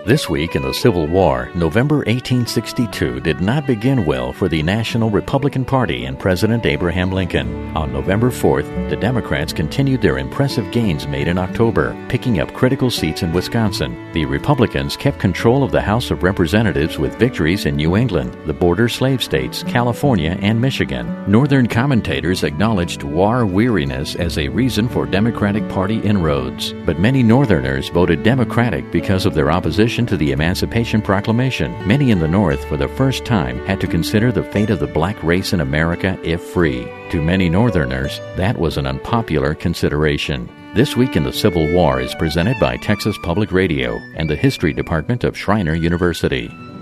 This week in the Civil War, November 1862 did not begin well for the National Republican Party and President Abraham Lincoln. On November 4th, the Democrats continued their impressive gains made in October, picking up critical seats in Wisconsin. The Republicans kept control of the House of Representatives with victories in New England, the border slave states, California, and Michigan. Northern commentators acknowledged war weariness as a reason for Democratic Party inroads, but many Northerners voted Democratic because of their opposition to the Emancipation Proclamation. Many in the North, for the first time, had to consider the fate of the black race in America if free. To many Northerners, that was an unpopular consideration. This Week in the Civil War is presented by Texas Public Radio and the History Department of Schreiner University.